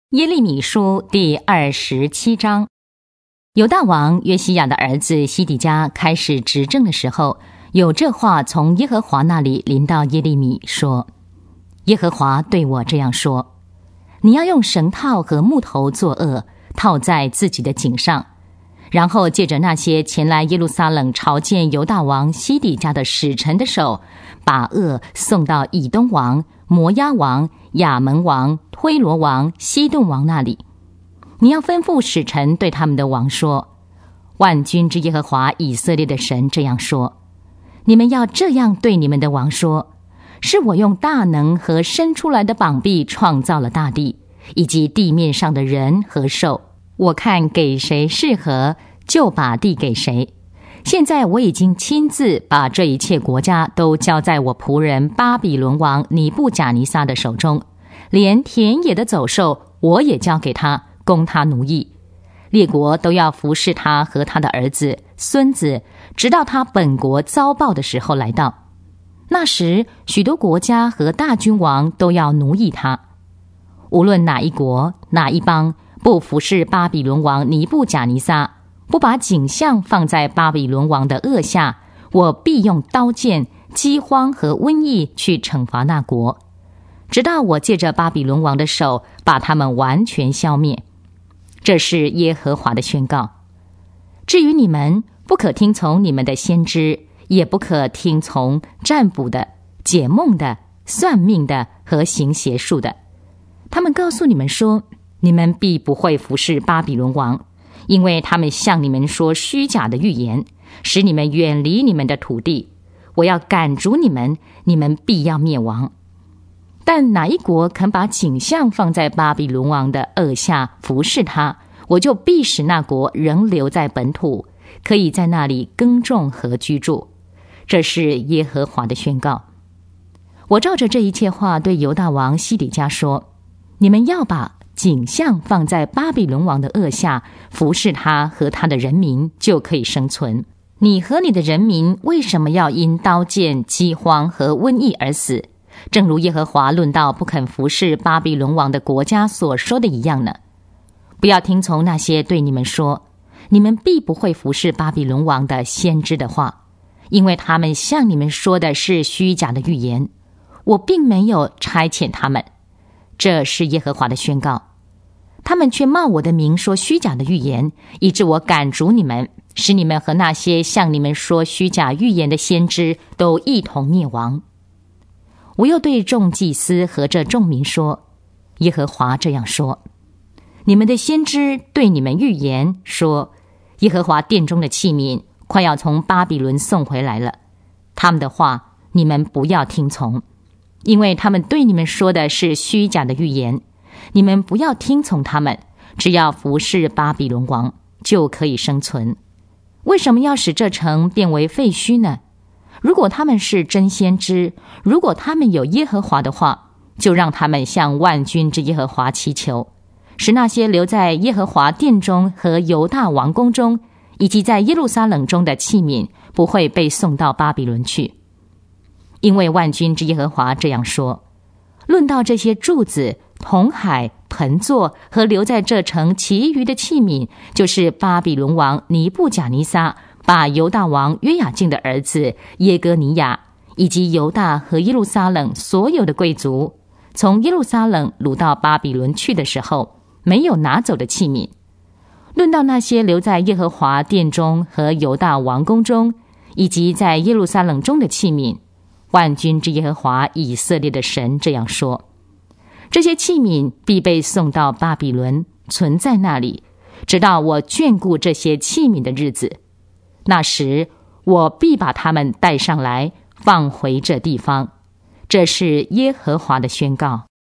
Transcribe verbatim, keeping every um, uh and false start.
耶利米书第二十七章。犹大王约西亚的儿子西底家开始执政的时候，有这话从耶和华那里临到耶利米说：耶和华对我这样说，你要用绳套和木头做轭，套在自己的颈上，然后借着那些前来耶路撒冷朝见犹大王西底家的使臣的手，把轭送到以东王、摩押王、亚门王、推罗王、西顿王那里。你要吩咐使臣对他们的王说：万军之耶和华以色列的神这样说，你们要这样对你们的王说：是我用大能和伸出来的膀臂创造了大地，以及地面上的人和兽，我看给谁适合，就把地给谁。现在我已经亲自把这一切国家都交在我仆人巴比伦王尼布甲尼撒的手中，连田野的走兽我也交给他，供他奴役。列国都要服侍他和他的儿子、孙子，直到他本国遭报的时候来到。那时，许多国家和大君王都要奴役他。无论哪一国、哪一邦，不服侍巴比伦王尼布甲尼撒，不把景象放在巴比伦王的轭下，我必用刀剑、饥荒和瘟疫去惩罚那国，直到我借着巴比伦王的手把他们完全消灭。这是耶和华的宣告。至于你们，不可听从你们的先知，也不可听从占卜的、解梦的、算命的和行邪术的。他们告诉你们说，你们必不会服侍巴比伦王，因为他们向你们说虚假的预言，使你们远离你们的土地。我要赶逐你们，你们必要灭亡。但哪一国肯把景象放在巴比伦王的轭下服侍他，我就必使那国仍留在本土，可以在那里耕种和居住。这是耶和华的宣告。我照着这一切话对犹大王西底家说：你们要把景象放在巴比伦王的轭下，服侍他和他的人民，就可以生存。你和你的人民为什么要因刀剑、饥荒和瘟疫而死？正如耶和华论到不肯服侍巴比伦王的国家所说的一样呢。不要听从那些对你们说你们必不会服侍巴比伦王的先知的话，因为他们向你们说的是虚假的预言，我并没有差遣他们。这是耶和华的宣告。他们却冒我的名说虚假的预言，以致我赶逐你们，使你们和那些向你们说虚假预言的先知都一同灭亡。我又对众祭司和这众民说：耶和华这样说，你们的先知对你们预言说，耶和华殿中的器皿快要从巴比伦送回来了，他们的话你们不要听从，因为他们对你们说的是虚假的预言。你们不要听从他们，只要服侍巴比伦王，就可以生存。为什么要使这城变为废墟呢？如果他们是真先知，如果他们有耶和华的话，就让他们向万军之耶和华祈求，使那些留在耶和华殿中和犹大王宫中，以及在耶路撒冷中的器皿，不会被送到巴比伦去。因为万军之耶和华这样说，论到这些柱子、铜海、盆座和留在这城其余的器皿，就是巴比伦王尼布甲尼撒把犹大王约雅敬的儿子耶哥尼亚，以及犹大和耶路撒冷所有的贵族，从耶路撒冷掳到巴比伦去的时候，没有拿走的器皿。论到那些留在耶和华殿中和犹大王宫中，以及在耶路撒冷中的器皿，万军之耶和华以色列的神这样说：这些器皿必被送到巴比伦，存在那里，直到我眷顾这些器皿的日子。那时，我必把他们带上来，放回这地方。这是耶和华的宣告。